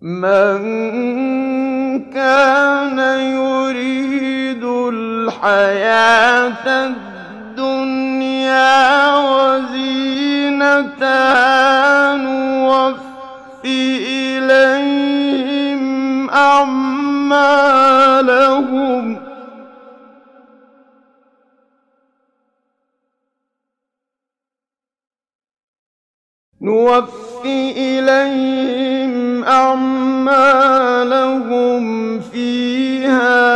مَن كَانَ يُرِيدُ الْحَيَاةَ الدُّنْيَا وَزِينَتَهَا نُوَفِّ إِلَيْهِمْ أَعْمَالَهُمْ فِيهَا